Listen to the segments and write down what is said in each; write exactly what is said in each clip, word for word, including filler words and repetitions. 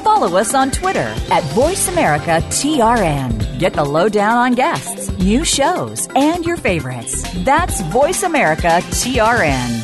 follow us on Twitter at Voice America T R N. Get the lowdown on guests, new shows, and your favorites. That's Voice America T R N.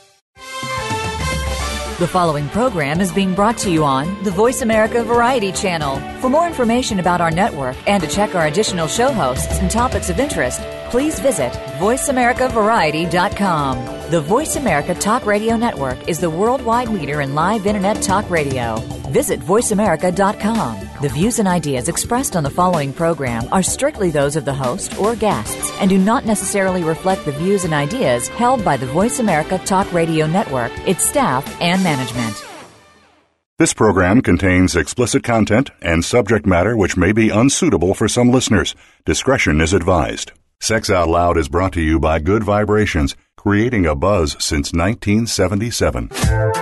The following program is being brought to you on the Voice America Variety Channel. For more information about our network and to check our additional show hosts and topics of interest, please visit voice america variety dot com. The Voice America Talk Radio Network is the worldwide leader in live Internet talk radio. Visit voice america dot com. The views and ideas expressed on the following program are strictly those of the host or guests and do not necessarily reflect the views and ideas held by the Voice America Talk Radio Network, its staff, and management. This program contains explicit content and subject matter which may be unsuitable for some listeners. Discretion is advised. Sex Out Loud is brought to you by Good Vibrations, creating a buzz since nineteen seventy-seven.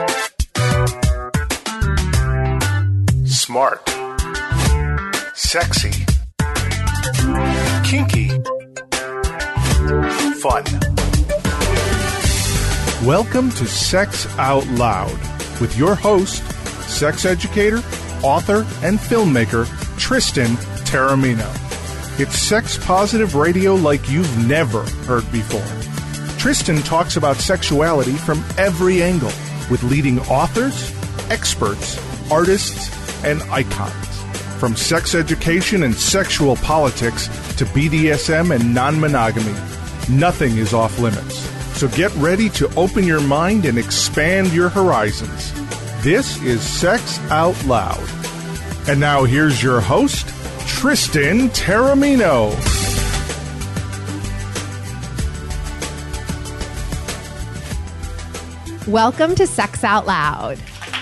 Smart. Sexy. Kinky. Fun. Welcome to Sex Out Loud with your host, sex educator, author, and filmmaker, Tristan Taormino. It's sex-positive radio like you've never heard before. Tristan talks about sexuality from every angle with leading authors, experts, artists, and icons. From sex education and sexual politics to B D S M and non-monogamy, nothing is off limits. So get ready to open your mind and expand your horizons. This is Sex Out Loud. And now here's your host, Tristan Taormino. Welcome to Sex Out Loud.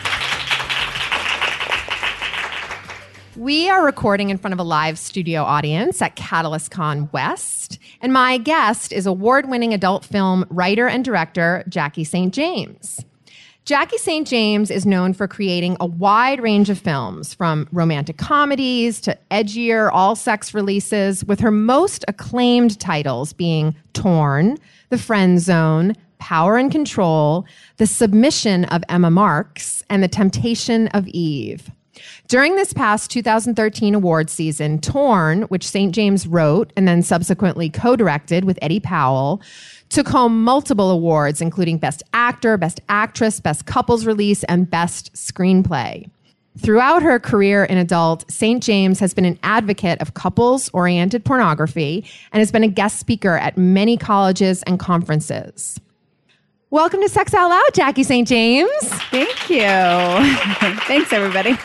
We are recording in front of a live studio audience at Catalyst Con West, and my guest is award-winning adult film writer and director Jackie Saint James. Jackie Saint James is known for creating a wide range of films, from romantic comedies to edgier all-sex releases, with her most acclaimed titles being Torn, The Friend Zone, Power and Control, The Submission of Emma Marx, and The Temptation of Eve. During this past two thousand thirteen award season, Torn, which Saint James wrote and then subsequently co-directed with Eddie Powell, took home multiple awards, including Best Actor, Best Actress, Best Couples Release, and Best Screenplay. Throughout her career in adult, Saint James has been an advocate of couples-oriented pornography and has been a guest speaker at many colleges and conferences. Welcome to Sex Out Loud, Jackie Saint James. Thank you. Thanks, everybody.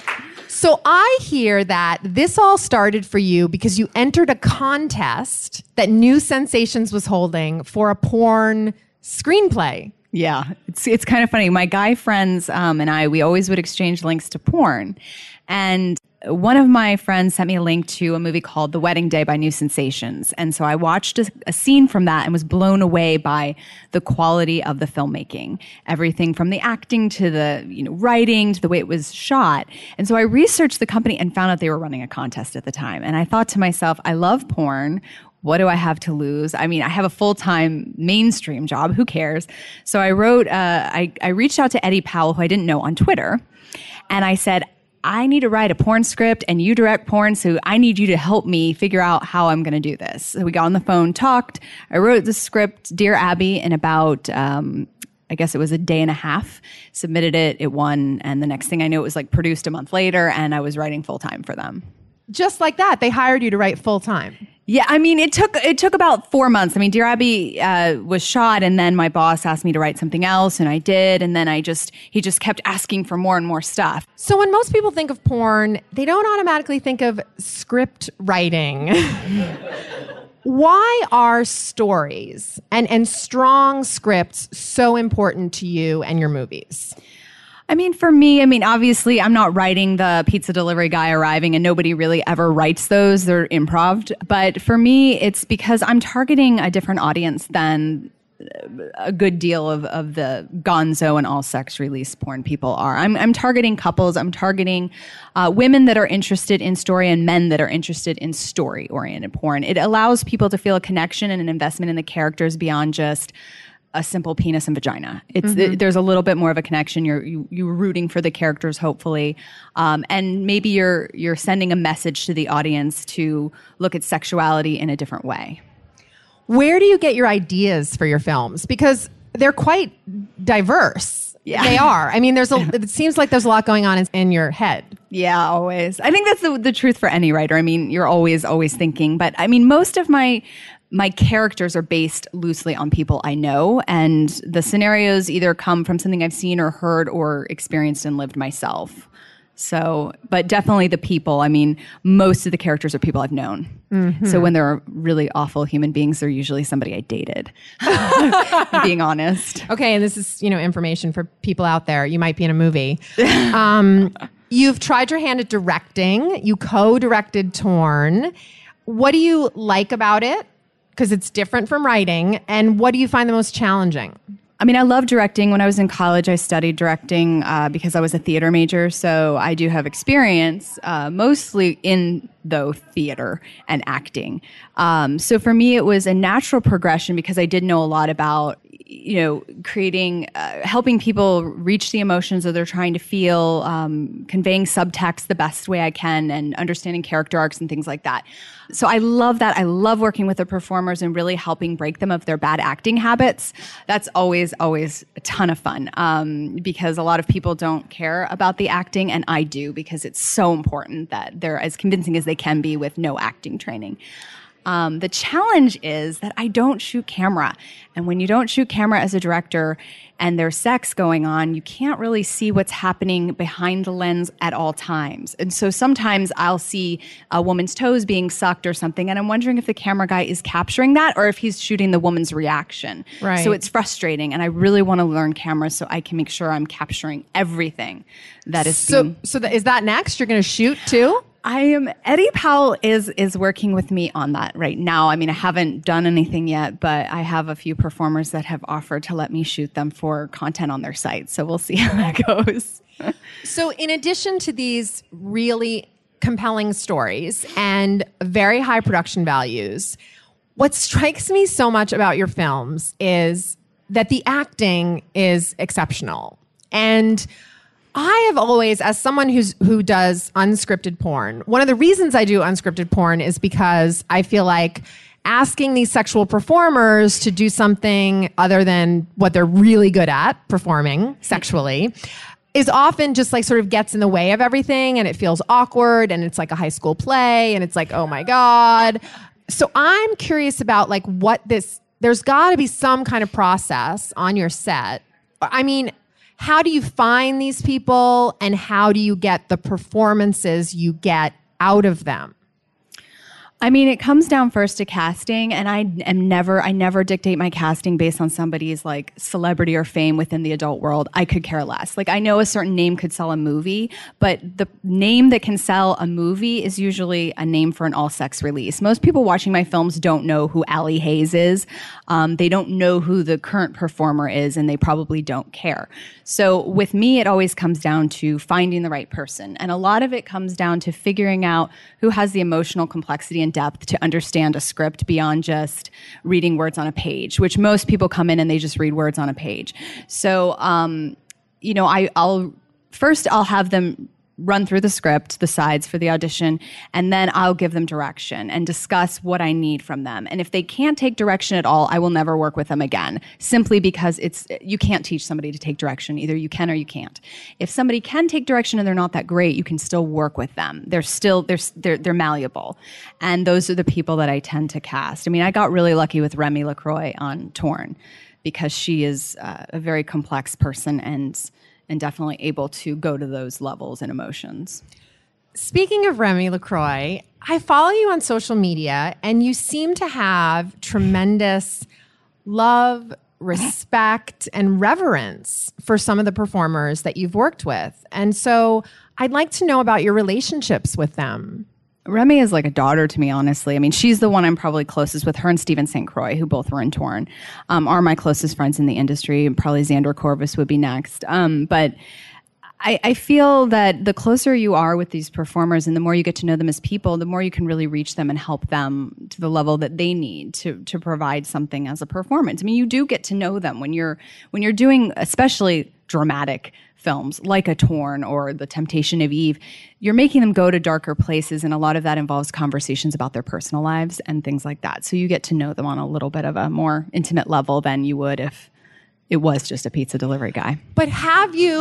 So I hear that this all started for you because you entered a contest that New Sensations was holding for a porn screenplay. Yeah, it's it's kind of funny. My guy friends um, and I, we always would exchange links to porn. And one of my friends sent me a link to a movie called The Wedding Day by New Sensations. And so I watched a, a scene from that and was blown away by the quality of the filmmaking. Everything from the acting to the, you know, writing to the way it was shot. And so I researched the company and found out they were running a contest at the time. And I thought to myself, I love porn. What do I have to lose? I mean, I have a full-time mainstream job. Who cares? So I wrote, uh, I, I reached out to Eddie Powell, who I didn't know, on Twitter. And I said, I need to write a porn script and you direct porn, so I need you to help me figure out how I'm going to do this. So we got on the phone, talked. I wrote the script, Dear Abby, in about, um, I guess it was a day and a half, submitted it, it won, and the next thing I knew, it was like produced a month later, and I was writing full-time for them. Just like that, they hired you to write full-time. Yeah, I mean, it took it took about four months. I mean, Dear Abby uh, was shot, and then my boss asked me to write something else, and I did, and then I just he just kept asking for more and more stuff. So when most people think of porn, they don't automatically think of script writing. Why are stories and, and strong scripts so important to you and your movies? I mean, for me, I mean, obviously, I'm not writing the pizza delivery guy arriving, and nobody really ever writes those. They're improv. But for me, it's because I'm targeting a different audience than a good deal of, of the gonzo and all sex release porn people are. I'm, I'm targeting couples. I'm targeting uh, women that are interested in story and men that are interested in story-oriented porn. It allows people to feel a connection and an investment in the characters beyond just a simple penis and vagina. It's mm-hmm. it, there's a little bit more of a connection. You're you, you're rooting for the characters, hopefully, um, and maybe you're you're sending a message to the audience to look at sexuality in a different way. Where do you get your ideas for your films? Because they're quite diverse. Yeah. They are. I mean, there's a. It seems like there's a lot going on in, in your head. Yeah, always. I think that's the, the truth for any writer. I mean, you're always, always thinking. But I mean, most of my my characters are based loosely on people I know, and the scenarios either come from something I've seen or heard or experienced and lived myself. So, but definitely the people. I mean, most of the characters are people I've known. Mm-hmm. So when they're really awful human beings, they're usually somebody I dated, being honest. Okay, and this is, you know, information for people out there. You might be in a movie. Um, you've tried your hand at directing. You co-directed Torn. What do you like about it? Because it's different from writing. And what do you find the most challenging? I mean, I love directing. When I was in college, I studied directing uh, because I was a theater major. So I do have experience, uh, mostly in, though, theater and acting. Um, so for me, it was a natural progression because I did know a lot about, you know, creating, uh, helping people reach the emotions that they're trying to feel, um, conveying subtext the best way I can, and understanding character arcs and things like that. So I love that. I love working with the performers and really helping break them of their bad acting habits. That's always, always a ton of fun um, because a lot of people don't care about the acting, and I do because it's so important that they're as convincing as they can be with no acting training. Um, the challenge is that I don't shoot camera. And when you don't shoot camera as a director and there's sex going on, you can't really see what's happening behind the lens at all times. And so sometimes I'll see a woman's toes being sucked or something, and I'm wondering if the camera guy is capturing that or if he's shooting the woman's reaction. Right. So it's frustrating, and I really want to learn camera so I can make sure I'm capturing everything that is so, being... So th- is that next? You're going to shoot too? I am. Eddie Powell is is working with me on that right now. I mean, I haven't done anything yet, but I have a few performers that have offered to let me shoot them for content on their site. So we'll see how that goes. So in addition to these really compelling stories and very high production values, what strikes me so much about your films is that the acting is exceptional. And I have always, as someone who's who does unscripted porn, one of the reasons I do unscripted porn is because I feel like asking these sexual performers to do something other than what they're really good at, performing sexually, is often just like sort of gets in the way of everything, and it feels awkward, and it's like a high school play, and it's like, oh my God. So I'm curious about like what this, there's got to be some kind of process on your set. I mean, how do you find these people, and how do you get the performances you get out of them? I mean, it comes down first to casting, and I am never, I never dictate my casting based on somebody's like celebrity or fame within the adult world. I could care less. Like, I know a certain name could sell a movie, but the name that can sell a movie is usually a name for an all-sex release. Most people watching my films don't know who Allie Hayes is. Um, they don't know who the current performer is, and they probably don't care. So with me, it always comes down to finding the right person. And a lot of it comes down to figuring out who has the emotional complexity and depth to understand a script beyond just reading words on a page, which most people come in and they just read words on a page. So, um, you know, I, I'll first I'll have them run through the script, the sides for the audition, and then I'll give them direction and discuss what I need from them. And if they can't take direction at all, I will never work with them again, simply because it's you can't teach somebody to take direction. Either you can or you can't. If somebody can take direction and they're not that great, you can still work with them. They're still they're they're, they're malleable. And those are the people that I tend to cast. I mean, I got really lucky with Remy LaCroix on Torn because she is uh, a very complex person and and definitely able to go to those levels and emotions. Speaking of Remy LaCroix, I follow you on social media, and you seem to have tremendous love, respect, and reverence for some of the performers that you've worked with. And so I'd like to know about your relationships with them. Remy is like a daughter to me, honestly. I mean, she's the one I'm probably closest with. Her and Stephen Saint Croix, who both were in Torn, um, are my closest friends in the industry. And probably Xander Corvus would be next. Um, but I, I feel that the closer you are with these performers and the more you get to know them as people, the more you can really reach them and help them to the level that they need to to provide something as a performance. I mean, you do get to know them when you're when you're doing especially dramatic films like A Torn or The Temptation of Eve. You're making them go to darker places, and a lot of that involves conversations about their personal lives and things like that. So you get to know them on a little bit of a more intimate level than you would if it was just a pizza delivery guy. But have you...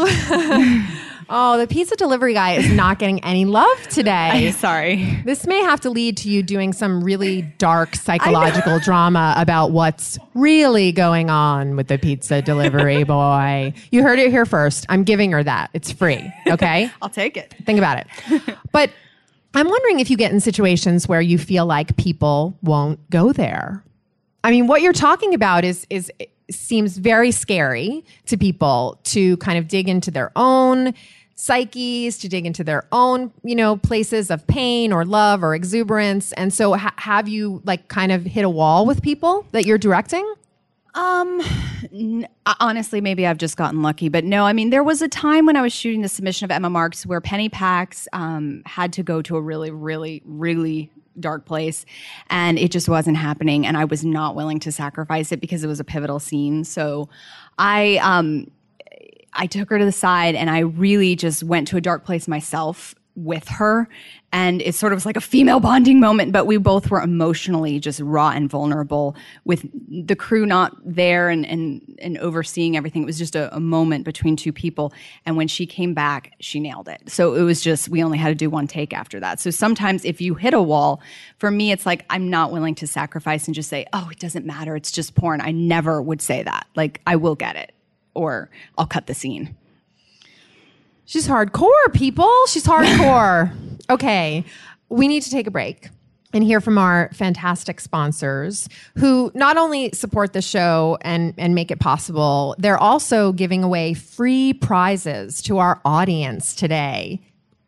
oh, the pizza delivery guy is not getting any love today. I'm sorry. This may have to lead to you doing some really dark psychological drama about what's really going on with the pizza delivery boy. You heard it here first. I'm giving her that. It's free, okay? I'll take it. Think about it. But I'm wondering if you get in situations where you feel like people won't go there. I mean, what you're talking about is is... seems very scary to people to kind of dig into their own psyches, to dig into their own, you know, places of pain or love or exuberance. And so ha- have you like kind of hit a wall with people that you're directing? Um, n- honestly, maybe I've just gotten lucky, but no, I mean, there was a time when I was shooting the submission of Emma Marx where Penny Pax um, had to go to a really, really, really dark place, and it just wasn't happening, and I was not willing to sacrifice it because it was a pivotal scene. So I um I took her to the side and I really just went to a dark place myself with her, and it sort of was like a female bonding moment, but we both were emotionally just raw and vulnerable with the crew not there and and, and overseeing everything. It was just a, a moment between two people, and when she came back, she nailed it. So it was just, we only had to do one take after that. So sometimes if you hit a wall, for me, it's like I'm not willing to sacrifice and just say, oh, it doesn't matter, it's just porn. I never would say that. Like, I will get it, or I'll cut the scene. She's hardcore, people. She's hardcore. Okay, we need to take a break and hear from our fantastic sponsors who not only support the show and, and make it possible, they're also giving away free prizes to our audience today.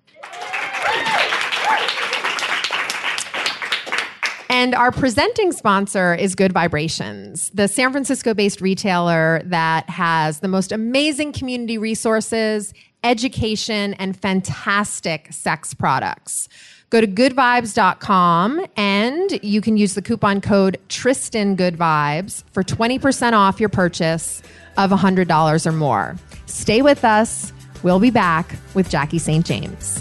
And our presenting sponsor is Good Vibrations, the San Francisco-based retailer that has the most amazing community resources, education, and fantastic sex products. Go to good vibes dot com and you can use the coupon code TristanGoodVibes for twenty percent off your purchase of one hundred dollars or more. Stay with us. We'll be back with Jackie Saint James.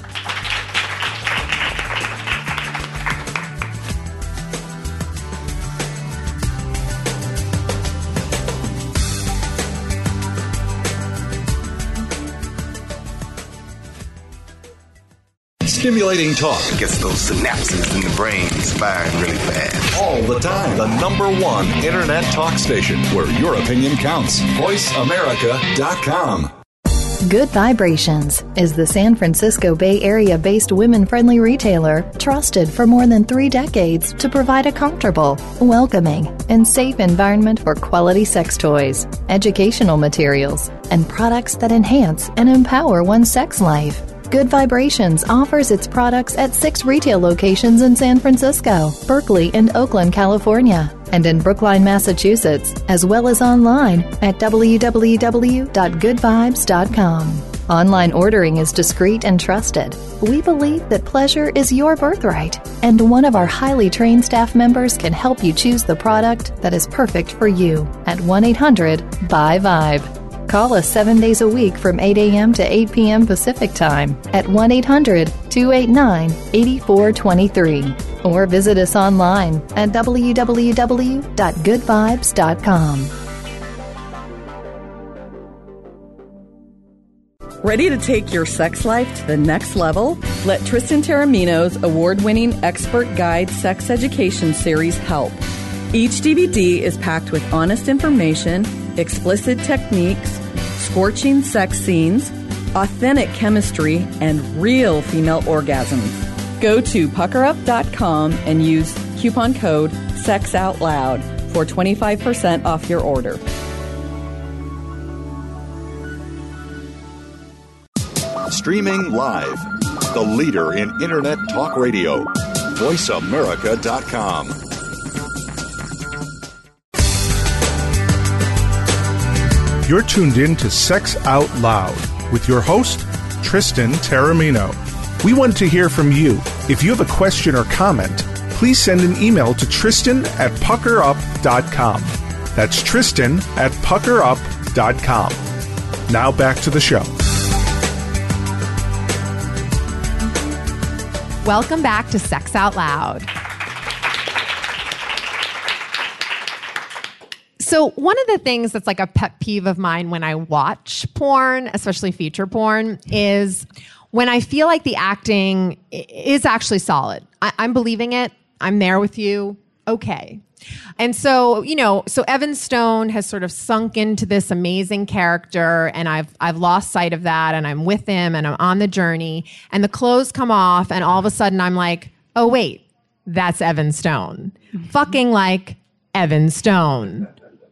Stimulating talk. Gets those synapses in the brain firing really fast. All the time. The number one internet talk station where your opinion counts. voice america dot com. Good Vibrations is the San Francisco Bay Area-based women-friendly retailer trusted for more than three decades to provide a comfortable, welcoming, and safe environment for quality sex toys, educational materials, and products that enhance and empower one's sex life. Good Vibrations offers its products at six retail locations in San Francisco, Berkeley, and Oakland, California, and in Brookline, Massachusetts, as well as online at w w w dot good vibes dot com. Online ordering is discreet and trusted. We believe that pleasure is your birthright, and one of our highly trained staff members can help you choose the product that is perfect for you at one eight hundred buy vibe. Call us seven days a week from eight a.m. to eight p.m. Pacific Time at one eight hundred two eight nine eight four two three or visit us online at w w w dot good vibes dot com. Ready to take your sex life to the next level? Let Tristan Taormino's award-winning Expert Guide Sex Education Series help. Each D V D is packed with honest information, explicit techniques, scorching sex scenes, authentic chemistry, and real female orgasms. Go to pucker up dot com and use coupon code SEXOUTLOUD for twenty-five percent off your order. Streaming live. The leader in internet talk radio. voice america dot com. You're tuned in to Sex Out Loud with your host, Tristan Taormino. We want to hear from you. If you have a question or comment, please send an email to Tristan at pucker up dot com. That's Tristan at pucker up dot com. Now back to the show. Welcome back to Sex Out Loud. So one of the things that's like a pet peeve of mine when I watch porn, especially feature porn, is when I feel like the acting is actually solid. I- I'm believing it. I'm there with you. Okay. And so, you know, so Evan Stone has sort of sunk into this amazing character, and I've I've lost sight of that, and I'm with him, and I'm on the journey, and the clothes come off, and all of a sudden I'm like, oh wait, that's Evan Stone. Fucking like Evan Stone.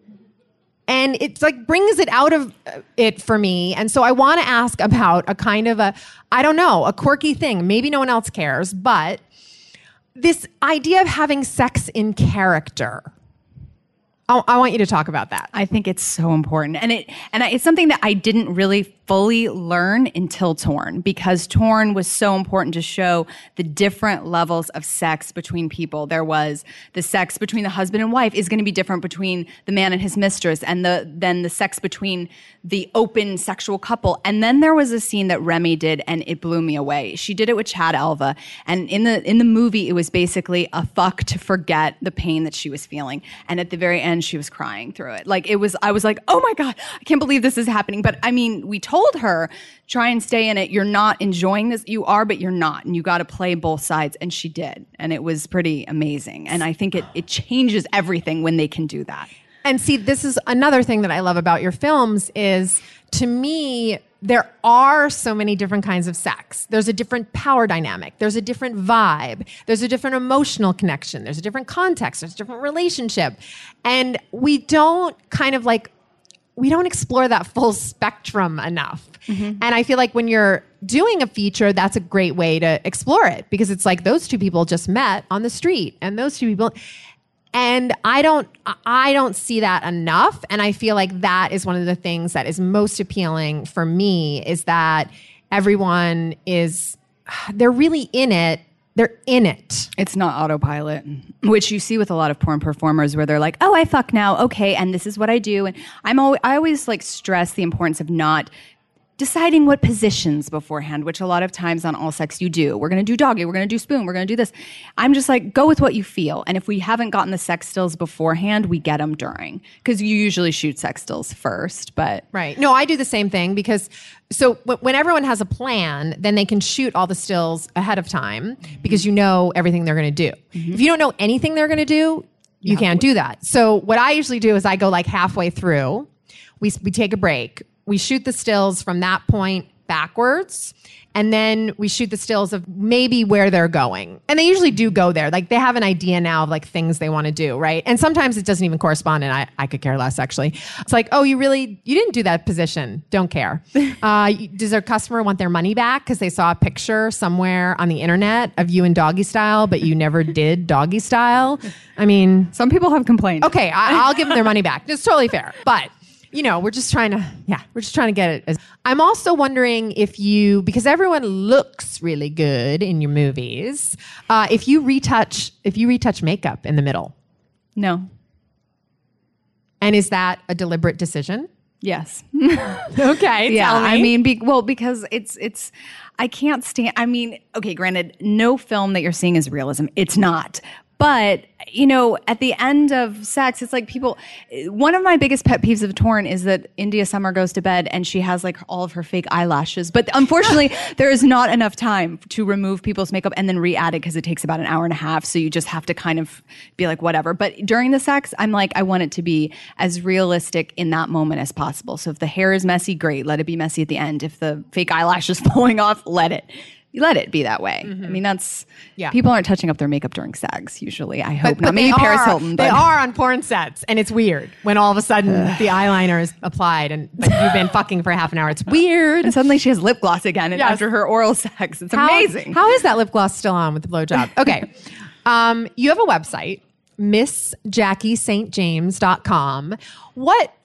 And it's like brings it out of it for me. And so I want to ask about a kind of a, I don't know, a quirky thing. Maybe no one else cares, but this idea of having sex in character. I, I want you to talk about that. I think it's so important. And it and I, it's something that I didn't really fully learn until Torn, because Torn was so important to show the different levels of sex between people. There was the sex between the husband and wife is going to be different between the man and his mistress, and the then the sex between the open sexual couple. And then there was a scene that Remy did, and it blew me away. She did it with Chad Elva, and in the in the movie, it was basically a fuck to forget the pain that she was feeling. And at the very end, she was crying through it. Like it was, I was like, oh my God, I can't believe this is happening. But I mean, we told her, try and stay in it. You're not enjoying this. You are, but you're not. And you got to play both sides. And she did. And it was pretty amazing. And I think it, it changes everything when they can do that. And see, this is another thing that I love about your films is, to me, there are so many different kinds of sex. There's a different power dynamic. There's a different vibe. There's a different emotional connection. There's a different context. There's a different relationship. And we don't kind of like, we don't explore that full spectrum enough. Mm-hmm. And I feel like when you're doing a feature, that's a great way to explore it, because it's like those two people just met on the street, and those two people... And I don't, I don't see that enough. And I feel like that is one of the things that is most appealing for me, is that everyone is, they're really in it. They're in it. It's not autopilot, which you see with a lot of porn performers where they're like, oh, I fuck now. Okay. And this is what I do. And I'm always, I always like stress the importance of not deciding what positions beforehand, which a lot of times on All Sex you do. We're going to do doggy, we're going to do spoon, we're going to do this. I'm just like, go with what you feel. And if we haven't gotten the sex stills beforehand, we get them during. Because you usually shoot sex stills first, but... Right. No, I do the same thing, because so w- when everyone has a plan, then they can shoot all the stills ahead of time, because you know everything they're going to do. Mm-hmm. If you don't know anything they're going to do, you yeah, can't do that. So what I usually do is I go like halfway through, we we take a break, we shoot the stills from that point backwards, and then we shoot the stills of maybe where they're going. And they usually do go there. Like they have an idea now of like things they want to do, right? And sometimes it doesn't even correspond, and I, I could care less, actually. It's like, oh, you really, you didn't do that position. Don't care. Uh, does their customer want their money back because they saw a picture somewhere on the internet of you in doggy style, but you never did doggy style? I mean... Some people have complained. Okay, I, I'll give them their money back. It's totally fair. But... You know, we're just trying to, yeah, we're just trying to get it. I'm also wondering if you, because everyone looks really good in your movies, uh, if you retouch, if you retouch makeup in the middle. No. And is that a deliberate decision? Yes. Okay. Yeah. Tell me. I mean, be, well, because it's, it's, I can't stand, I mean, okay, granted, no film that you're seeing is realism. It's not. But, you know, at the end of sex, it's like people... One of my biggest pet peeves of Torn is that India Summer goes to bed and she has like all of her fake eyelashes. But unfortunately, there is not enough time to remove people's makeup and then re-add it, because it takes about an hour and a half. So you just have to kind of be like, whatever. But during the sex, I'm like, I want it to be as realistic in that moment as possible. So if the hair is messy, great. Let it be messy at the end. If the fake eyelash is falling off, let it. You let it be that way. Mm-hmm. I mean, that's... Yeah. People aren't touching up their makeup during SAGs, usually. I hope but, not. but Maybe Paris are, Hilton. But. They are on porn sets, and it's weird when all of a sudden the eyeliner is applied and you've been fucking for half an hour. It's weird. And suddenly she has lip gloss again yes. after her oral sex. It's how, amazing. How is that lip gloss still on with the blowjob? Okay. um, you have a website, miss jackie st james dot com. What...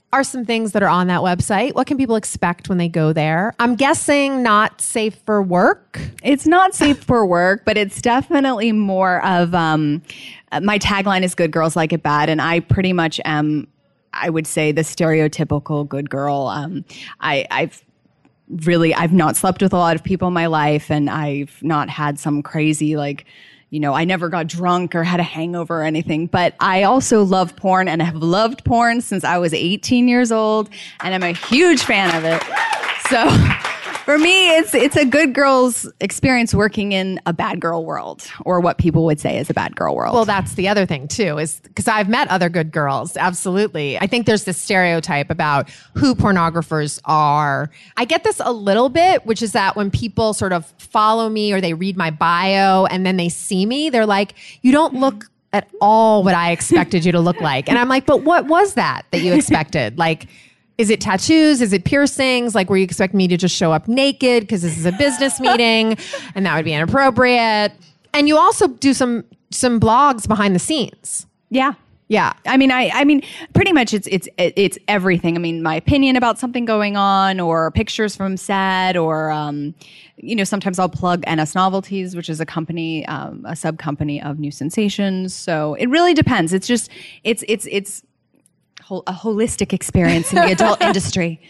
are some things that are on that website? What can people expect when they go there? I'm guessing not safe for work. It's not safe for work, but it's definitely more of, um, my tagline is good girls like it bad. And I pretty much am, I would say, the stereotypical good girl. Um, I, I've really, I've not slept with a lot of people in my life, and I've not had some crazy, like, you know, I never got drunk or had a hangover or anything, but I also love porn and have loved porn since I was eighteen years old, and I'm a huge fan of it. So for me, it's it's a good girl's experience working in a bad girl world, or what people would say is a bad girl world. Well, that's the other thing too, is because I've met other good girls. Absolutely. I think there's this stereotype about who pornographers are. I get this a little bit, which is that when people sort of follow me or they read my bio and then they see me, they're like, you don't look at all what I expected you to look like. And I'm like, but what was that that you expected? Like, is it tattoos? Is it piercings? Like, were you expecting me to just show up naked because this is a business meeting and that would be inappropriate? And you also do some some blogs behind the scenes. Yeah. Yeah. I mean, I, I mean, pretty much it's, it's, it's everything. I mean, my opinion about something going on, or pictures from set, or, um, you know, sometimes I'll plug N S Novelties, which is a company, um, a sub company of New Sensations. So it really depends. It's just, it's, it's, it's, a holistic experience in the adult industry.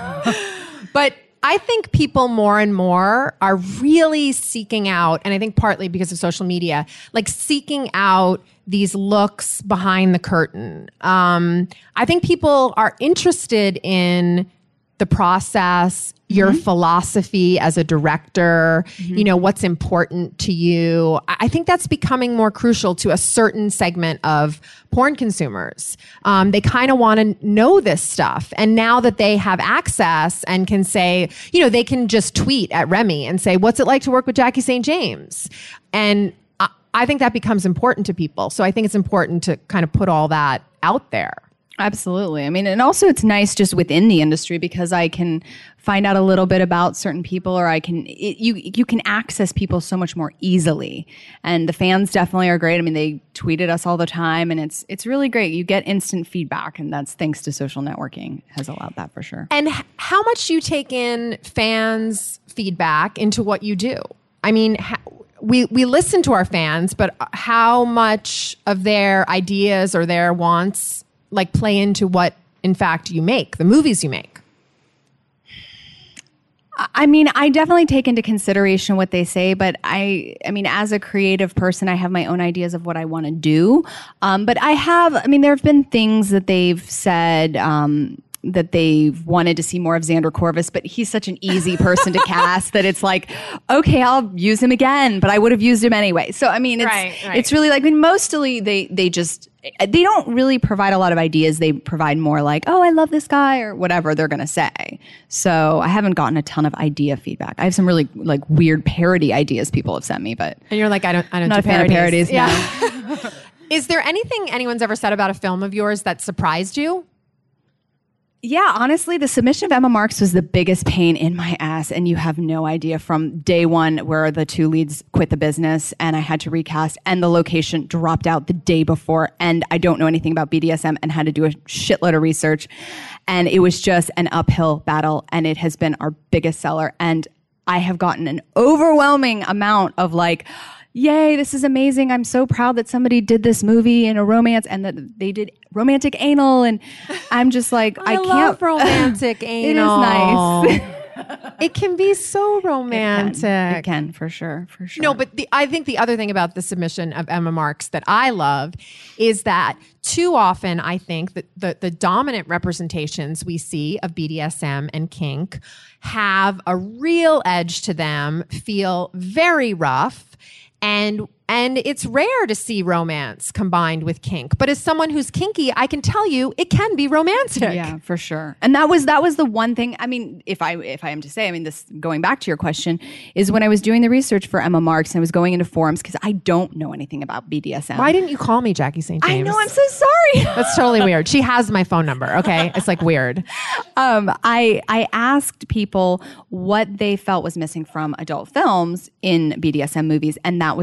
But I think people more and more are really seeking out, and I think partly because of social media, like seeking out these looks behind the curtain. Um, I think people are interested in the process, your mm-hmm. philosophy as a director, mm-hmm. you know, what's important to you. I think that's becoming more crucial to a certain segment of porn consumers. Um, they kind of want to know this stuff. And now that they have access and can say, you know, they can just tweet at Remy and say, what's it like to work with Jackie Saint James? And I, I think that becomes important to people. So I think it's important to kind of put all that out there. Absolutely. I mean, and also it's nice just within the industry because I can find out a little bit about certain people, or I can, it, you you can access people so much more easily. And the fans definitely are great. I mean, they tweet at us all the time, and it's it's really great. You get instant feedback, and that's thanks to social networking has allowed that for sure. And h- how much do you take in fans' feedback into what you do? I mean, ha- we we listen to our fans, but how much of their ideas or their wants like play into what, in fact, you make, the movies you make? I mean, I definitely take into consideration what they say, but I, I mean, as a creative person, I have my own ideas of what I want to do. Um, but I have, I mean, there have been things that they've said, um, that they wanted to see more of Xander Corvus, but he's such an easy person to cast that it's like, okay, I'll use him again, but I would have used him anyway. So, I mean, it's, right, right. it's really like, I mean, mostly they, they just, they don't really provide a lot of ideas. They provide more like, oh, I love this guy, or whatever they're going to say. So I haven't gotten a ton of idea feedback. I have some really like weird parody ideas people have sent me, but. And you're like, I don't, I don't not do a fan parodies. of parodies. Yeah. Is there anything anyone's ever said about a film of yours that surprised you? Yeah, honestly, the submission of Emma Marx was the biggest pain in my ass, and you have no idea. From day one, where the two leads quit the business and I had to recast, and the location dropped out the day before, and I don't know anything about B D S M and had to do a shitload of research, and it was just an uphill battle, and it has been our biggest seller, and I have gotten an overwhelming amount of like, yay, this is amazing. I'm so proud that somebody did this movie in a romance and that they did romantic anal. And I'm just like, I, I can't. love romantic anal. It is nice. It can be so romantic. It can, it can, for sure, for sure. No, but the, I think the other thing about the submission of Emma Marx that I love is that too often I think that the, the dominant representations we see of B D S M and kink have a real edge to them, feel very rough, and and it's rare to see romance combined with kink. But as someone who's kinky, I can tell you it can be romantic. Yeah, for sure. And that was that was the one thing. I mean, if I if I am to say, I mean, this going back to your question, is when I was doing the research for Emma Marx and I was going into forums because I don't know anything about B D S M. Why didn't you call me Jackie Saint James? I know, I'm so sorry. That's totally weird. She has my phone number. Okay, it's like weird. Um, I I asked people what they felt was missing from adult films in B D S M movies, and that was the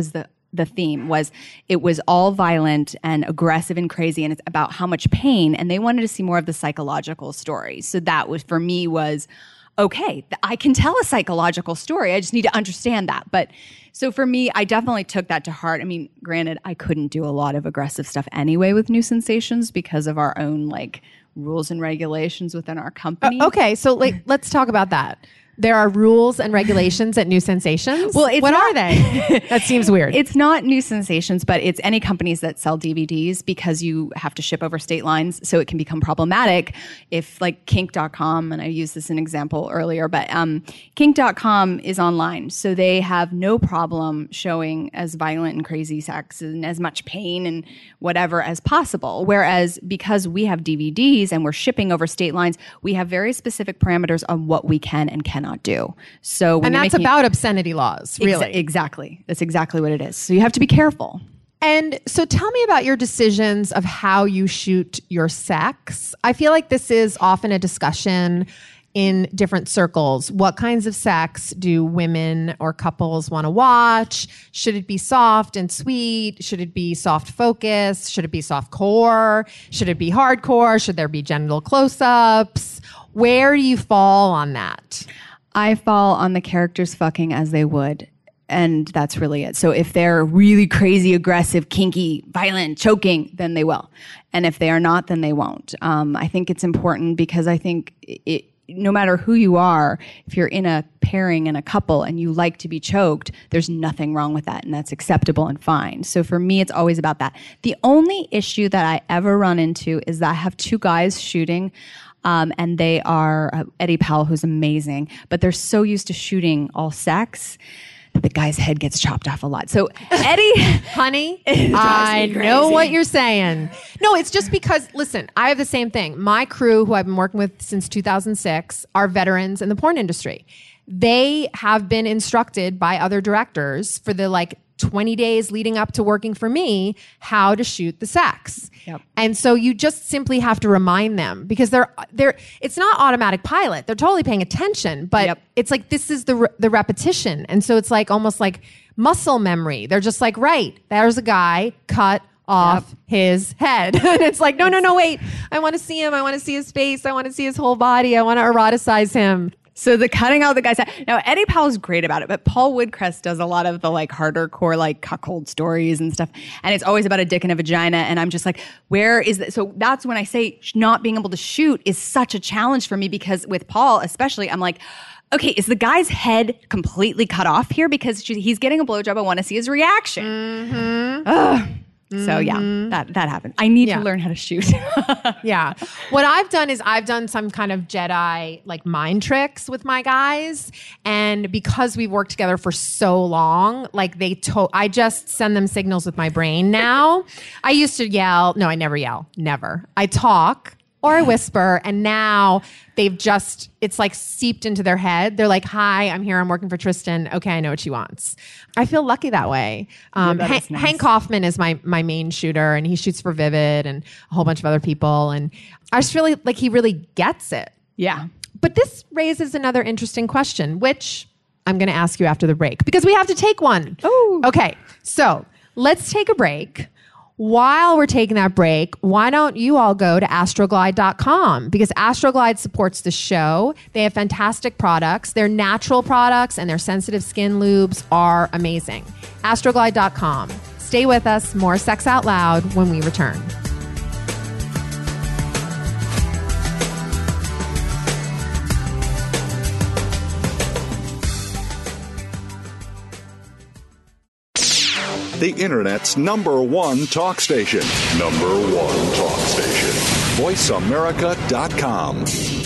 the theme was it was all violent and aggressive and crazy, and it's about how much pain, and they wanted to see more of the psychological story. So that was, for me, was okay, I can tell a psychological story. I just need to understand that. But so for me, I definitely took that to heart. I mean, granted, I couldn't do a lot of aggressive stuff anyway with New Sensations because of our own like rules and regulations within our company. Uh, okay, so like let's talk about that. There are rules and regulations at New Sensations. Well, it's what not, are they? That seems weird. It's not New Sensations, but it's any companies that sell D V Ds because you have to ship over state lines, so it can become problematic if like kink dot com, and I used this as an example earlier, but um, kink dot com is online, so they have no problem showing as violent and crazy sex and as much pain and whatever as possible. Whereas because we have D V Ds and we're shipping over state lines, we have very specific parameters on what we can and cannot do. So, when and that's making, about obscenity laws, really. Exa- exactly. That's exactly what it is. So you have to be careful. And so tell me about your decisions of how you shoot your sex. I feel like this is often a discussion in different circles. What kinds of sex do women or couples want to watch? Should it be soft and sweet? Should it be soft focus? Should it be soft core? Should it be hardcore? Should there be genital close-ups? Where do you fall on that? I fall on the characters fucking as they would. And that's really it. So if they're really crazy, aggressive, kinky, violent, choking, then they will. And if they are not, then they won't. Um, I think it's important because I think it, no matter who you are, if you're in a pairing and a couple and you like to be choked, there's nothing wrong with that. And that's acceptable and fine. So for me, it's always about that. The only issue that I ever run into is that I have two guys shooting. Um, and they are uh, Eddie Powell, who's amazing, but they're so used to shooting all sex that the guy's head gets chopped off a lot. So Eddie, honey, I know what you're saying. No, it's just because, listen, I have the same thing. My crew, who I've been working with since two thousand six, are veterans in the porn industry. They have been instructed by other directors for the like twenty days leading up to working for me how to shoot the sex. Yep. And so you just simply have to remind them because they're they're it's not automatic pilot. They're totally paying attention, but yep. It's like this is the re- the repetition. And so it's like almost like muscle memory. They're just like, right, there's a guy, cut off yep. his head. And it's like, no, no, no, wait. I want to see him. I want to see his face. I want to see his whole body. I want to eroticize him. So the cutting out the guy's head. Now, Eddie Powell's great about it, but Paul Woodcrest does a lot of the like harder core, like cuckold stories and stuff. And it's always about a dick and a vagina. And I'm just like, where is that? So that's when I say not being able to shoot is such a challenge for me because with Paul, especially, I'm like, okay, is the guy's head completely cut off here? Because he's getting a blowjob. I want to see his reaction. Mm-hmm. Ugh. So yeah, that that happened. I need yeah. to learn how to shoot. Yeah. What I've done is I've done some kind of Jedi like mind tricks with my guys. And because we've worked together for so long, like they to- I just send them signals with my brain now. I used to yell. No, I never yell. Never. I talk or I whisper. And now they've just, it's like seeped into their head. They're like, hi, I'm here. I'm working for Tristan. Okay, I know what she wants. I feel lucky that way. Um, yeah, that ha- nice. Hank Kaufman is my my main shooter, and he shoots for Vivid and a whole bunch of other people. And I just really, like, he really gets it. Yeah. But this raises another interesting question, which I'm going to ask you after the break, because we have to take one. Oh. Okay, so let's take a break. While we're taking that break, why don't you all go to astroglide dot com? Because Astroglide supports the show. They have fantastic products. Their natural products and their sensitive skin lubes are amazing. astroglide dot com. Stay with us. More Sex Out Loud when we return. The Internet's number one talk station. Number one talk station. voice america dot com.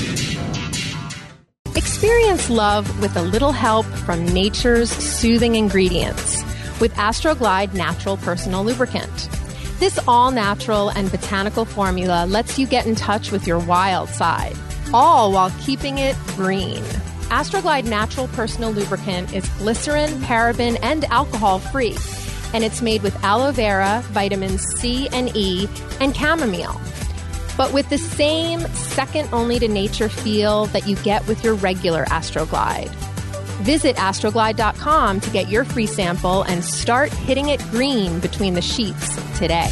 Experience love with a little help from nature's soothing ingredients with Astroglide Natural Personal Lubricant. This all-natural and botanical formula lets you get in touch with your wild side, all while keeping it green. Astroglide Natural Personal Lubricant is glycerin, paraben, and alcohol-free. And it's made with aloe vera, vitamins C and E, and chamomile. But with the same second-only-to-nature feel that you get with your regular Astroglide. Visit astroglide dot com to get your free sample and start hitting it green between the sheets today.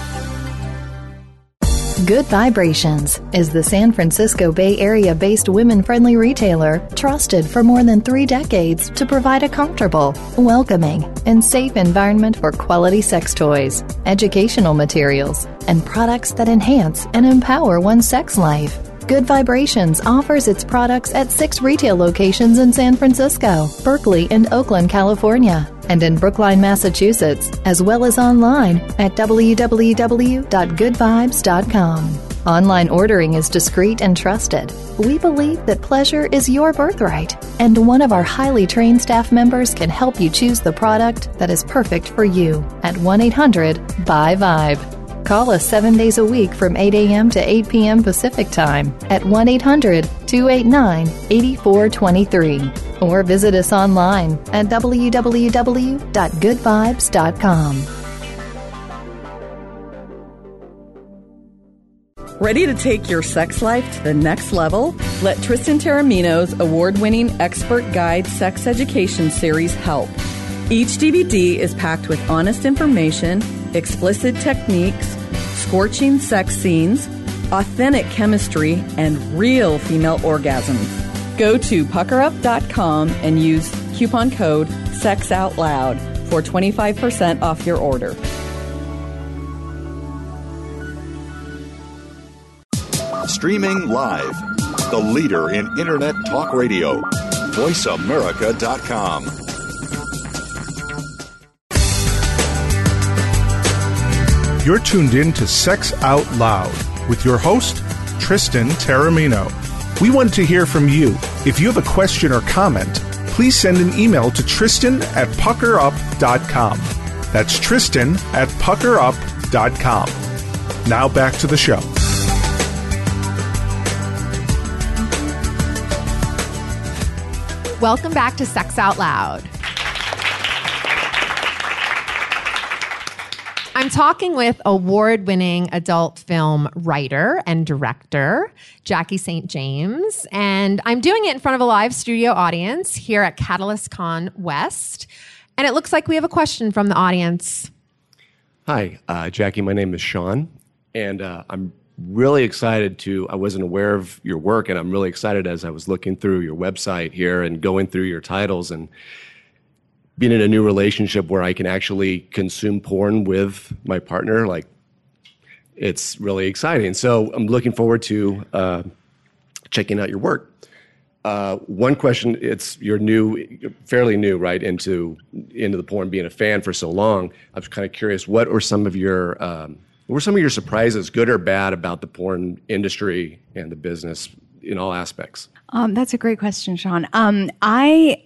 Good Vibrations is the San Francisco Bay Area-based women-friendly retailer trusted for more than three decades to provide a comfortable, welcoming, and safe environment for quality sex toys, educational materials, and products that enhance and empower one's sex life. Good Vibrations offers its products at six retail locations in San Francisco, Berkeley, and Oakland, California, and in Brookline, Massachusetts, as well as online at w w w dot good vibes dot com. Online ordering is discreet and trusted. We believe that pleasure is your birthright, and one of our highly trained staff members can help you choose the product that is perfect for you at one eight hundred B Y VIBE. Call us seven days a week from eight a.m. to eight p.m. Pacific Time at one eight hundred two eight nine eight four two three or visit us online at w w w dot good vibes dot com. Ready to take your sex life to the next level? Let Tristan Taormino's award-winning expert guide sex education series help. Each D V D is packed with honest information, explicit techniques, scorching sex scenes, authentic chemistry, and real female orgasms. Go to pucker up dot com and use coupon code SEXOUTLOUD for twenty-five percent off your order. Streaming live, the leader in Internet talk radio, voice america dot com. You're tuned in to Sex Out Loud with your host, Tristan Taormino. We want to hear from you. If you have a question or comment, please send an email to Tristan at pucker up dot com. That's Tristan at pucker up dot com. Now back to the show. Welcome back to Sex Out Loud. I'm talking with award-winning adult film writer and director, Jackie Saint James, and I'm doing it in front of a live studio audience here at Catalyst Con West, and it looks like we have a question from the audience. Hi, uh, Jackie, my name is Sean, and uh, I'm really excited to, I wasn't aware of your work, and I'm really excited as I was looking through your website here and going through your titles and being in a new relationship where I can actually consume porn with my partner. Like, it's really exciting. So I'm looking forward to uh, checking out your work. Uh, one question, it's you're new, you're fairly new, right, into into the porn, being a fan for so long. I was kind of curious, what are some of your, um, what were some of your surprises, good or bad, about the porn industry and the business in all aspects? Um, that's a great question, Sean. Um, I...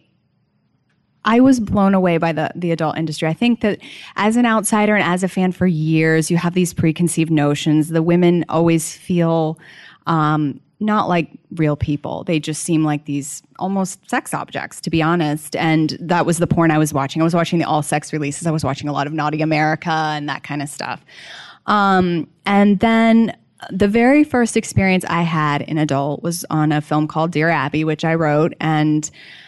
I was blown away by the, the adult industry. I think that as an outsider and as a fan for years, you have these preconceived notions. The women always feel um, not like real people. They just seem like these almost sex objects, to be honest. And that was the porn I was watching. I was watching the all-sex releases. I was watching a lot of Naughty America and that kind of stuff. Um, and then the very first experience I had in adult was on a film called Dear Abby, which I wrote, and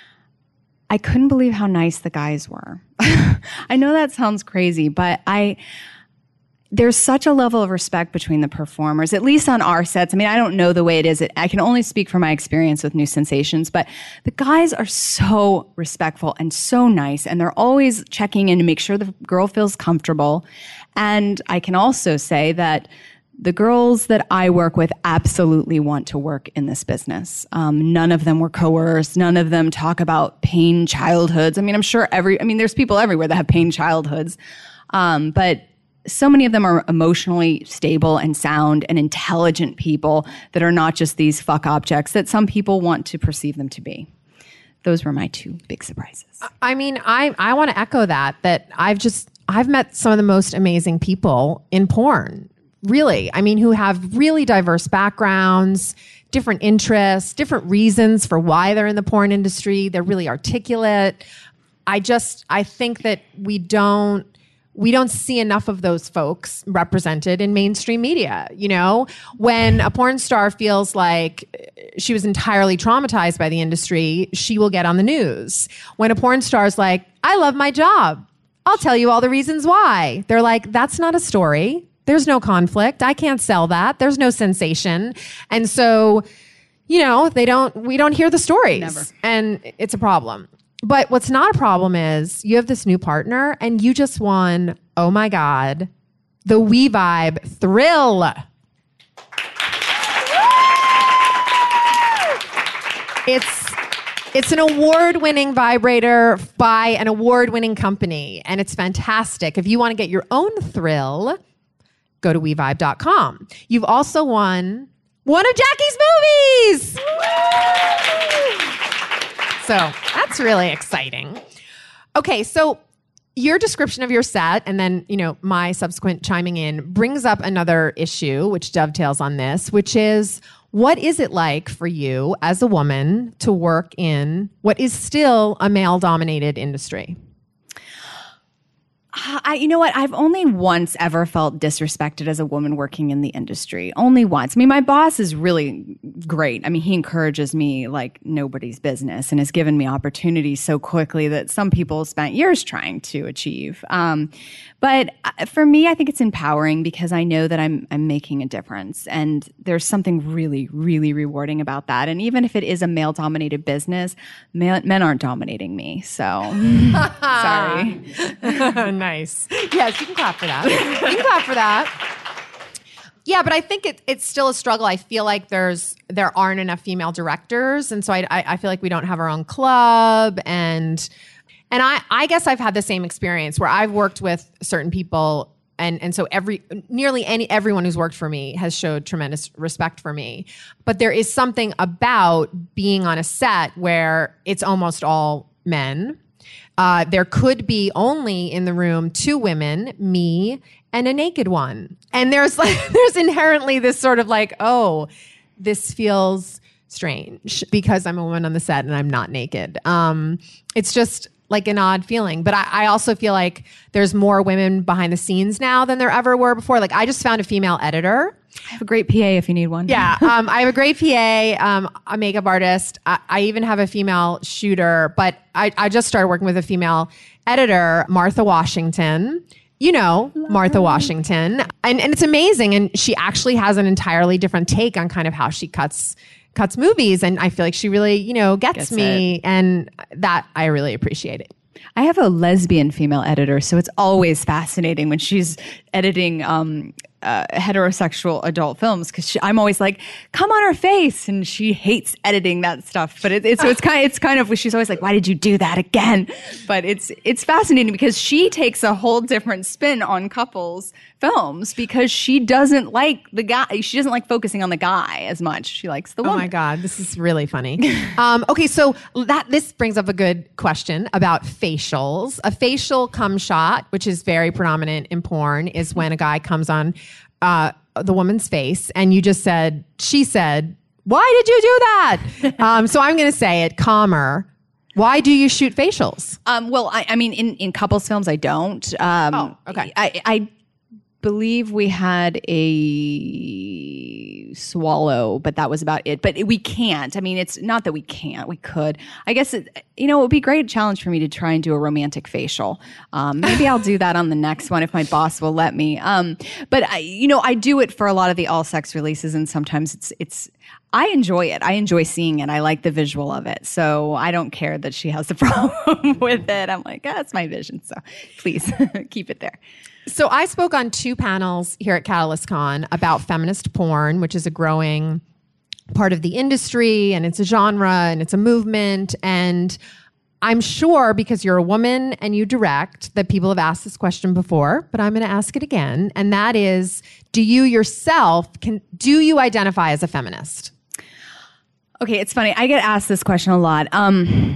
I couldn't believe how nice the guys were. I know that sounds crazy, but I there's such a level of respect between the performers, at least on our sets. I mean, I don't know the way it is. I can only speak from my experience with New Sensations, but the guys are so respectful and so nice, and they're always checking in to make sure the girl feels comfortable. And I can also say that the girls that I work with absolutely want to work in this business. Um, none of them were coerced. None of them talk about pain childhoods. I mean, I'm sure every, I mean, there's people everywhere that have pain childhoods. Um, but so many of them are emotionally stable and sound and intelligent people that are not just these fuck objects that some people want to perceive them to be. Those were my two big surprises. I mean, I, I want to echo that, that I've just, I've met some of the most amazing people in porn. Really, I mean, who have really diverse backgrounds, different interests, different reasons for why they're in the porn industry. They're really articulate. I just, I think that we don't, we don't see enough of those folks represented in mainstream media. You know, when a porn star feels like she was entirely traumatized by the industry, she will get on the news. When a porn star is like, I love my job, I'll tell you all the reasons why. They're like, that's not a story. There's no conflict. I can't sell that. There's no sensation. And so, you know, they don't, we don't hear the stories. Never. And it's a problem. But what's not a problem is you have this new partner and you just won, oh my God, the We Vibe Thrill. It's it's an award-winning vibrator by an award-winning company, and it's fantastic. If you want to get your own thrill, go to we vibe dot com. You've also won one of Jackie's movies. So that's really exciting. Okay, so your description of your set and then, you know, my subsequent chiming in brings up another issue which dovetails on this, which is, what is it like for you as a woman to work in what is still a male-dominated industry? I, you know what? I've only once ever felt disrespected as a woman working in the industry. Only once. I mean, my boss is really great. I mean, he encourages me like nobody's business and has given me opportunities so quickly that some people spent years trying to achieve. Um, but for me, I think it's empowering because I know that I'm I'm making a difference, and there's something really, really rewarding about that. And even if it is a male-dominated business, male, men aren't dominating me. So, sorry. Nice. Yes, you can clap for that. You can clap for that. Yeah, but I think it, it's still a struggle. I feel like there's there aren't enough female directors, and so I, I, I feel like we don't have our own club. And and I, I guess I've had the same experience where I've worked with certain people, and and so every nearly any everyone who's worked for me has showed tremendous respect for me. But there is something about being on a set where it's almost all men. Uh, there could be only in the room two women, me and a naked one. And there's like, there's inherently this sort of like, oh, this feels strange because I'm a woman on the set and I'm not naked. Um, it's just like an odd feeling. But I, I also feel like there's more women behind the scenes now than there ever were before. Like I just found a female editor. I have a great P A if you need one. Yeah, um, I have a great P A, um, a makeup artist. I, I even have a female shooter, but I, I just started working with a female editor, Martha Washington. You know, Love Martha her. Washington. And, and it's amazing. And she actually has an entirely different take on kind of how she cuts cuts movies. And I feel like she really, you know, gets, gets me. It. And that I really appreciate it. I have a lesbian female editor, so it's always fascinating when she's editing um, uh, heterosexual adult films because I'm always like, "Come on her face," and she hates editing that stuff. But it, it's so it's kind of, it's kind of she's always like, "Why did you do that again?" But it's it's fascinating because she takes a whole different spin on couples films because she doesn't like the guy. She doesn't like focusing on the guy as much. She likes the woman. Oh my God, this is really funny. um, okay, so that this brings up a good question about facials. A facial cum shot, which is very predominant in porn, is when a guy comes on uh, the woman's face, and you just said, she said, "Why did you do that?" um, so I'm going to say it calmer. Why do you shoot facials? Um, well, I, I mean, in, in couples films, I don't. Um, oh, okay. I, I believe we had a swallow, but that was about it. But we can't. I mean, it's not that we can't. We could. I guess, it, you know, it would be a great challenge for me to try and do a romantic facial. Um, maybe I'll do that on the next one if my boss will let me. Um, but, I, you know, I do it for a lot of the all-sex releases, and sometimes it's it's. I enjoy it. I enjoy seeing it. I like the visual of it. So I don't care that she has a problem with it. I'm like, that's my vision. So please keep it there. So I spoke on two panels here at Catalyst Con about feminist porn, which is a growing part of the industry, and it's a genre and it's a movement. And I'm sure because you're a woman and you direct that people have asked this question before, but I'm going to ask it again. And that is, do you yourself, can, do you identify as a feminist? Okay, it's funny. I get asked this question a lot. Um,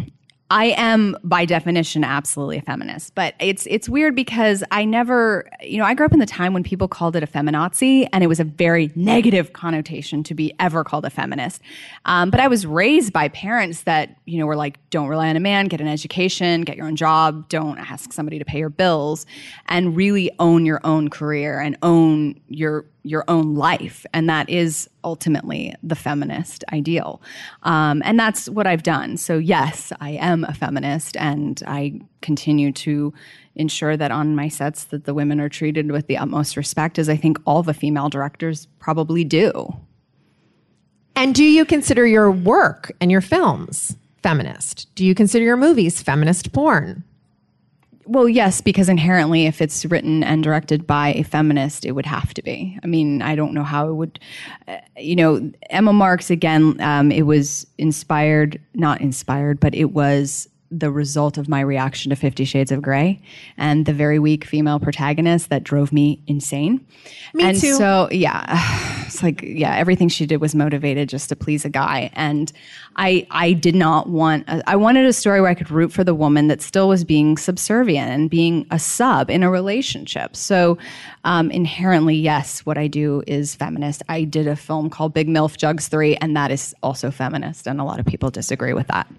I am, by definition, absolutely a feminist. But it's it's weird because I never, you know, I grew up in the time when people called it a feminazi, and it was a very negative connotation to be ever called a feminist. Um, but I was raised by parents that, you know, were like, don't rely on a man, get an education, get your own job, don't ask somebody to pay your bills, and really own your own career and own your your own life. And that is ultimately the feminist ideal. Um, and that's what I've done. So yes, I am a feminist, and I continue to ensure that on my sets that the women are treated with the utmost respect, as I think all the female directors probably do. And do you consider your work and your films feminist? Do you consider your movies feminist porn? Well, yes, because inherently, if it's written and directed by a feminist, it would have to be. I mean, I don't know how it would, uh, you know, Emma Marx, again, um, it was inspired, not inspired, but it was the result of my reaction to Fifty Shades of Grey and the very weak female protagonist that drove me insane. Me and too. so, yeah, it's like, yeah, everything she did was motivated just to please a guy. And I, I did not want, a, I wanted a story where I could root for the woman that still was being subservient and being a sub in a relationship. So um, inherently, yes, what I do is feminist. I did a film called Big MILF Jugs three, and that is also feminist. And a lot of people disagree with that.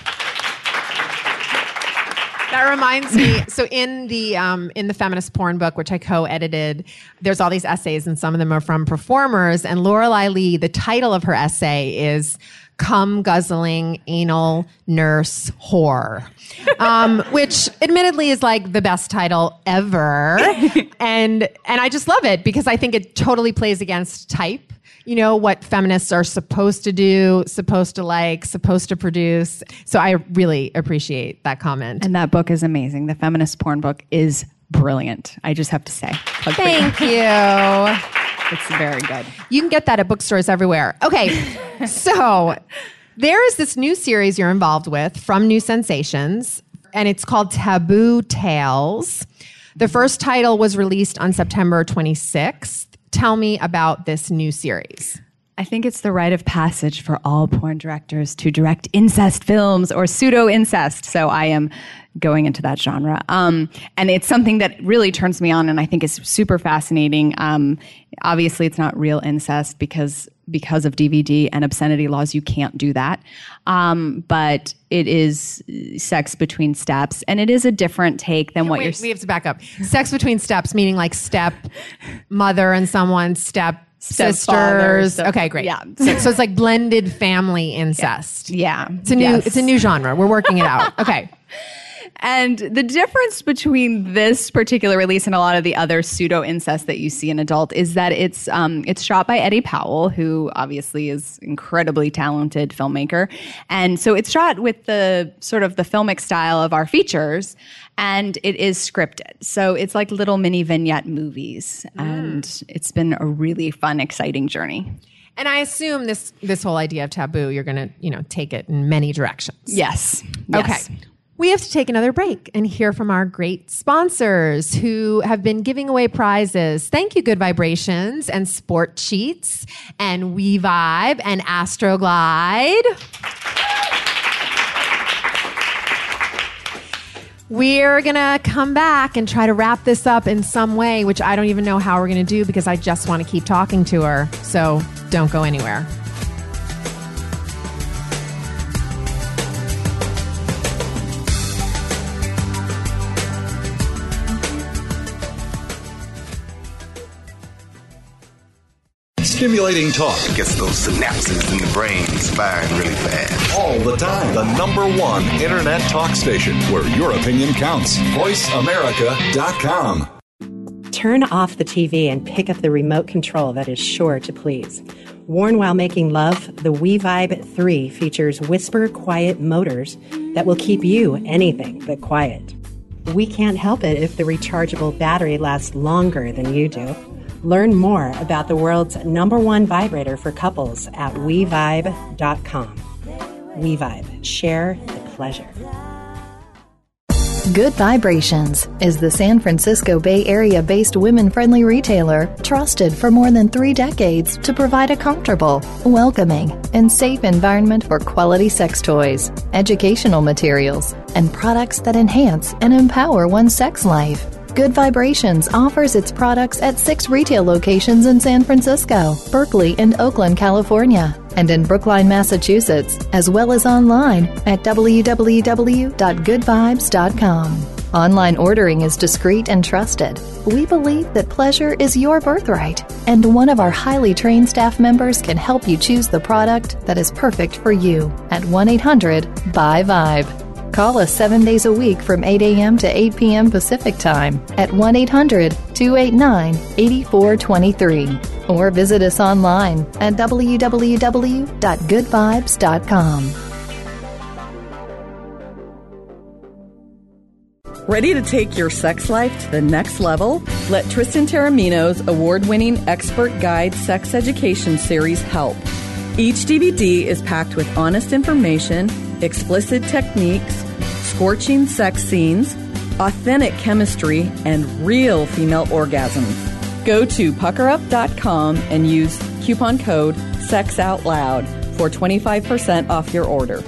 That reminds me. So in the um, in the feminist porn book, which I co-edited, there's all these essays, and some of them are from performers. And Lorelei Lee, the title of her essay is "Cum Guzzling Anal Nurse Whore," um, which admittedly is like the best title ever. and and I just love it because I think it totally plays against type. You know, what feminists are supposed to do, supposed to like, supposed to produce. So I really appreciate that comment. And that book is amazing. The feminist porn book is brilliant. I just have to say. Thank you. It's very good. You can get that at bookstores everywhere. Okay, so there is this new series you're involved with from New Sensations, and it's called Taboo Tales. The first title was released on September twenty-sixth. Tell me about this new series. I think it's the rite of passage for all porn directors to direct incest films or pseudo-incest. So I am going into that genre. Um, and it's something that really turns me on and I think is super fascinating. Um, obviously, it's not real incest because because of D V D and obscenity laws, you can't do that. Um, but it is sex between steps, and it is a different take than what Wait, you're... we have to back up. Sex between steps, meaning like step mother and someone, step sisters. Step okay, great. Yeah. So, so it's like blended family incest. Yeah. It's a new Yes. it's a new genre. We're working it out. Okay. And the difference between this particular release and a lot of the other pseudo-incest that you see in adult is that it's um, it's shot by Eddie Powell, who obviously is incredibly talented filmmaker. And so it's shot with the sort of the filmic style of our features, and it is scripted. So it's like little mini vignette movies. Mm. And it's been a really fun, exciting journey. And I assume this this whole idea of taboo, you're going to, you know, take it in many directions. Yes. Okay. Yes. We have to take another break and hear from our great sponsors who have been giving away prizes. Thank you, Good Vibrations and Sport Cheats and WeVibe and Astroglide. We're going to come back and try to wrap this up in some way, which I don't even know how we're going to do because I just want to keep talking to her. So don't go anywhere. Stimulating talk. It gets those synapses in the brain firing really fast. All the time. The number one internet talk station where your opinion counts. voice america dot com. Turn off the T V and pick up the remote control that is sure to please. Worn while making love, the WeVibe three features whisper quiet motors that will keep you anything but quiet. We can't help it if the rechargeable battery lasts longer than you do. Learn more about the world's number one vibrator for couples at we vibe dot com. WeVibe. Share the pleasure. Good Vibrations is the San Francisco Bay Area-based women-friendly retailer trusted for more than three decades to provide a comfortable, welcoming, and safe environment for quality sex toys, educational materials, and products that enhance and empower one's sex life. Good Vibrations offers its products at six retail locations in San Francisco, Berkeley, and Oakland, California, and in Brookline, Massachusetts, as well as online at w w w dot good vibes dot com. Online ordering is discreet and trusted. We believe that pleasure is your birthright, and one of our highly trained staff members can help you choose the product that is perfect for you at one eight hundred B Y VIBE. Call us seven days a week from eight a.m. to eight p.m. Pacific Time at one eight hundred two eight nine eight four two three or visit us online at w w w dot good vibes dot com. Ready to take your sex life to the next level? Let Tristan Taormino's award-winning expert guide sex education series help. Each D V D is packed with honest information, explicit techniques, scorching sex scenes, authentic chemistry, and real female orgasms. Go to pucker up dot com and use coupon code SEXOUTLOUD for twenty-five percent off your order.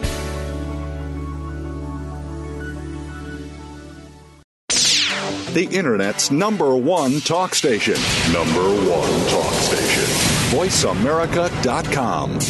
The Internet's number one talk station. Number one talk station. voice america dot com.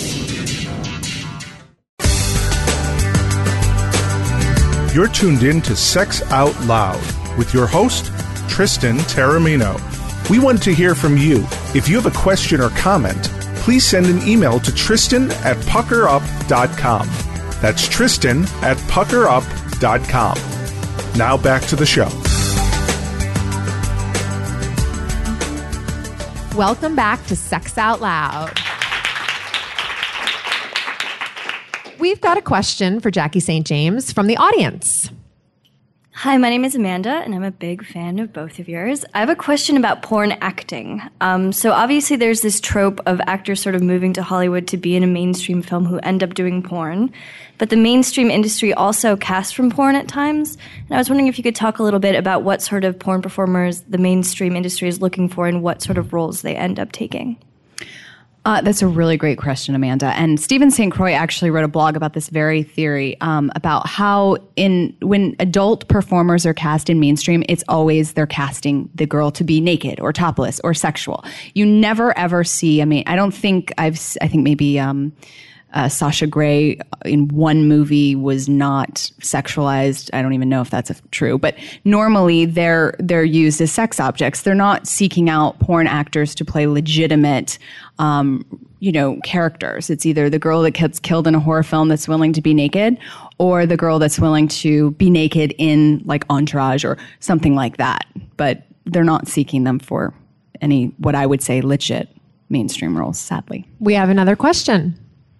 You're tuned in to Sex Out Loud with your host, Tristan Taormino. We want to hear from you. If you have a question or comment, please send an email to Tristan at pucker up dot com. That's Tristan at pucker up dot com. Now back to the show. Welcome back to Sex Out Loud. We've got a question for Jackie Saint James from the audience. Hi, my name is Amanda, and I'm a big fan of both of yours. I have a question about porn acting. Um, so obviously there's this trope of actors sort of moving to Hollywood to be in a mainstream film who end up doing porn. But the mainstream industry also casts from porn at times. And I was wondering if you could talk a little bit about what sort of porn performers the mainstream industry is looking for and what sort of roles they end up taking. Uh, that's a really great question, Amanda. And Stephen Saint Croix actually wrote a blog about this very theory, um, about how in when adult performers are cast in mainstream, it's always they're casting the girl to be naked or topless or sexual. You never ever see. I mean, I don't think I've. I think maybe. Um, Uh, Sasha Grey in one movie was not sexualized. I don't even know if that's a, true, but normally they're they're used as sex objects. They're not seeking out porn actors to play legitimate, um, you know, characters. It's either the girl that gets killed in a horror film that's willing to be naked, or the girl that's willing to be naked in like Entourage or something like that. But they're not seeking them for any what I would say legit mainstream roles. Sadly, we have another question.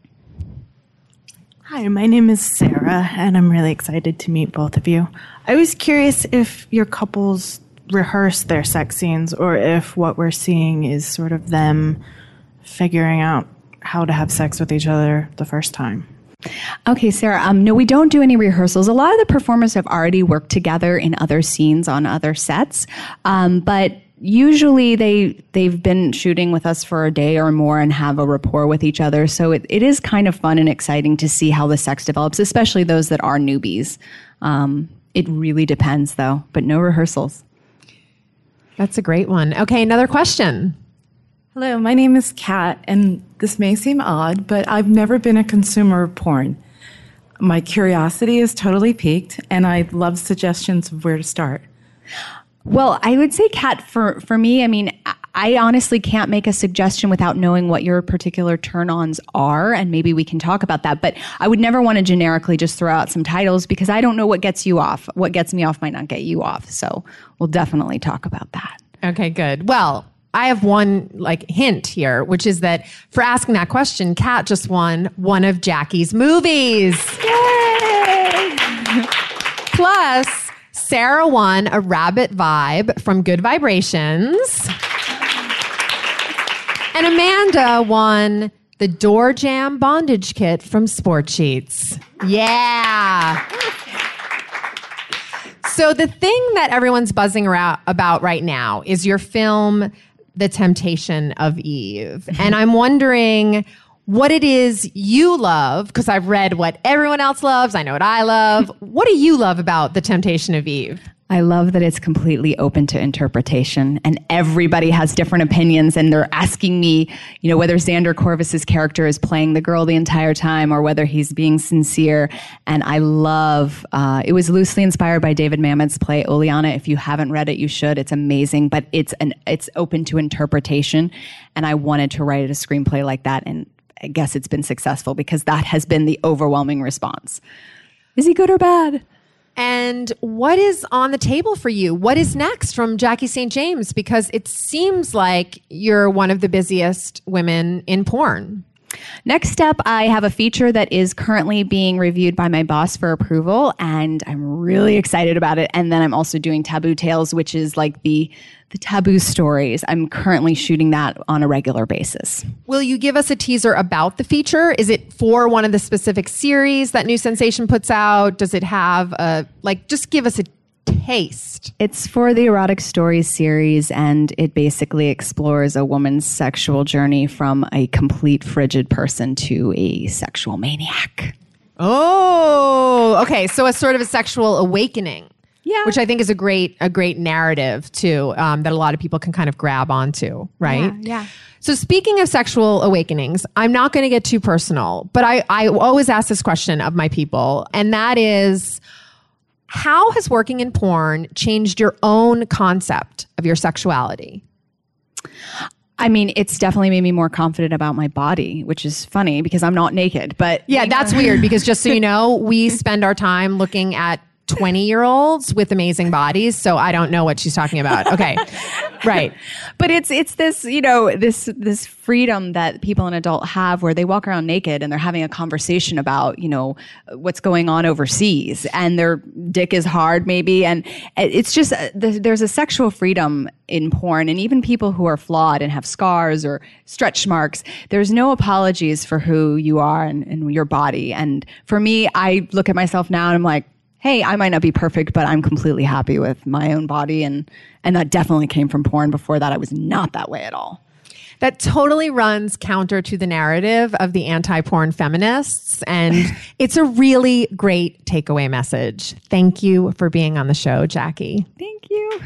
Hi, my name is Sarah, and I'm really excited to meet both of you. I was curious if your couples rehearse their sex scenes or if what we're seeing is sort of them figuring out how to have sex with each other the first time. Okay, Sarah, um, no, we don't do any rehearsals. A lot of the performers have already worked together in other scenes on other sets, um, but usually they, they've been shooting with us for a day or more and have a rapport with each other. So it, it is kind of fun and exciting to see how the sex develops, especially those that are newbies. Um, it really depends, though, but no rehearsals. That's a great one. Okay, another question. Hello, my name is Kat, and this may seem odd, but I've never been a consumer of porn. My curiosity is totally piqued, and I'd love suggestions of where to start. Well, I would say, Kat, for, for me, I mean, I honestly can't make a suggestion without knowing what your particular turn-ons are, and maybe we can talk about that. But I would never want to generically just throw out some titles because I don't know what gets you off. What gets me off might not get you off. So we'll definitely talk about that. Okay, good. Well, I have one like hint here, which is that for asking that question, Kat just won one of Jackie's movies. Yay! Plus, Sarah won a rabbit vibe from Good Vibrations. And Amanda won the Door Jam bondage kit from Sport Sheets. Yeah. So the thing that everyone's buzzing around about right now is your film, The Temptation of Eve. And I'm wondering what it is you love, because I've read what everyone else loves. I know what I love. What do you love about The Temptation of Eve? I love that it's completely open to interpretation and everybody has different opinions and they're asking me, you know, whether Xander Corvus's character is playing the girl the entire time or whether he's being sincere. And I love, uh, it was loosely inspired by David Mamet's play Oleana. If you haven't read it, you should. It's amazing, but it's an, it's open to interpretation. And I wanted to write a screenplay like that. And I guess it's been successful because that has been the overwhelming response. Is he good or bad? And what is on the table for you? What is next from Jackie Saint James? Because it seems like you're one of the busiest women in porn. Next step, I have a feature that is currently being reviewed by my boss for approval, and I'm really excited about it. And then I'm also doing Taboo Tales, which is like the the taboo stories. I'm currently shooting that on a regular basis. Will you give us a teaser about the feature? Is it for one of the specific series that New Sensation puts out? Does it have a, like, just give us a taste? It's for the Erotic Stories series, and it basically explores a woman's sexual journey from a complete frigid person to a sexual maniac. Oh, okay. So a sort of a sexual awakening. Yeah. Which I think is a great, a great narrative too, um, that a lot of people can kind of grab onto, right? Yeah. yeah. So speaking of sexual awakenings, I'm not going to get too personal, but I, I always ask this question of my people, and that is, how has working in porn changed your own concept of your sexuality? I mean, it's definitely made me more confident about my body, which is funny because I'm not naked, but... Yeah, that's weird because just so you know, we spend our time looking at twenty-year-olds with amazing bodies, so I don't know what she's talking about. Okay, right. But it's it's this, you know, this this freedom that people in adult have where they walk around naked and they're having a conversation about, you know, what's going on overseas, and their dick is hard maybe, and it's just, there's a sexual freedom in porn, and even people who are flawed and have scars or stretch marks, there's no apologies for who you are and, and your body. And for me, I look at myself now and I'm like, hey, I might not be perfect, but I'm completely happy with my own body. And, and that definitely came from porn. Before that, I was not that way at all. That totally runs counter to the narrative of the anti-porn feminists. And it's a really great takeaway message. Thank you for being on the show, Jackie. Thank you.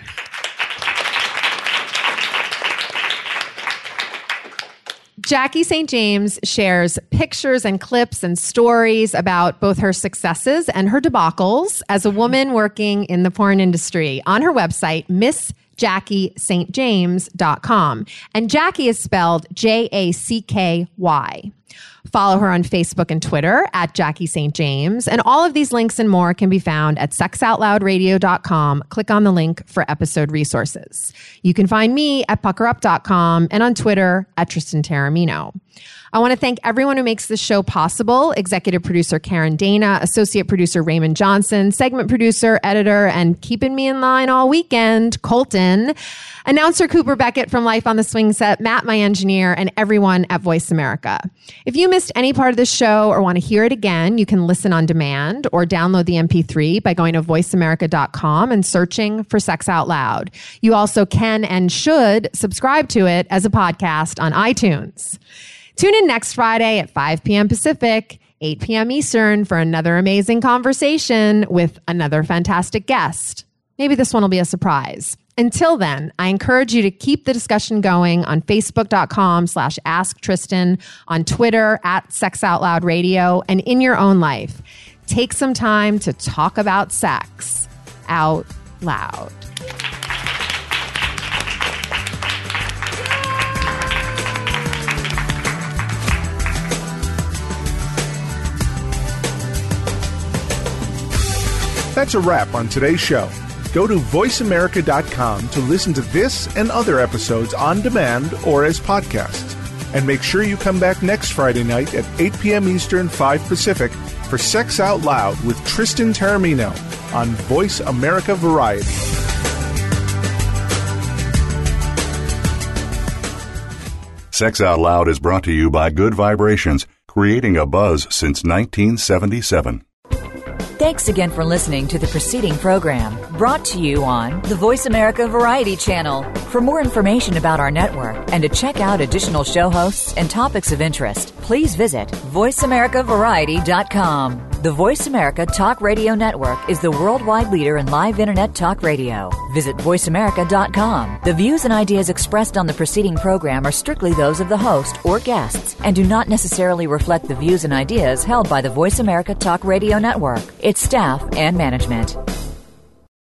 Jackie Saint James shares pictures and clips and stories about both her successes and her debacles as a woman working in the porn industry on her website, miss jackie st james dot com. And Jackie is spelled J A C K Y. Follow her on Facebook and Twitter at Jackie Saint James. And all of these links and more can be found at sex out loud radio dot com. Click on the link for episode resources. You can find me at pucker up dot com and on Twitter at Tristan Taormino. I want to thank everyone who makes this show possible. Executive producer Karen Dana, associate producer Raymond Johnson, segment producer, editor, and keeping me in line all weekend, Colton, announcer Cooper Beckett from Life on the Swing Set, Matt, my engineer, and everyone at Voice America. If you missed any part of this show or want to hear it again, you can listen on demand or download the M P three by going to voice america dot com and searching for Sex Out Loud. You also can and should subscribe to it as a podcast on iTunes. Tune in next Friday at five p.m. Pacific, eight p.m. Eastern for another amazing conversation with another fantastic guest. Maybe this one will be a surprise. Until then, I encourage you to keep the discussion going on facebook dot com slash ask Tristan, on Twitter at Sex Out Loud Radio, and in your own life. Take some time to talk about sex out loud. That's a wrap on today's show. Go to voice america dot com to listen to this and other episodes on demand or as podcasts. And make sure you come back next Friday night at eight p.m. Eastern, five Pacific for Sex Out Loud with Tristan Taormino on Voice America Variety. Sex Out Loud is brought to you by Good Vibrations, creating a buzz since nineteen seventy-seven. Thanks again for listening to the preceding program, brought to you on the Voice America Variety Channel. For more information about our network and to check out additional show hosts and topics of interest, please visit voice america variety dot com. The Voice America Talk Radio Network is the worldwide leader in live Internet talk radio. Visit voice america dot com. The views and ideas expressed on the preceding program are strictly those of the host or guests and do not necessarily reflect the views and ideas held by the Voice America Talk Radio Network, its staff, and management.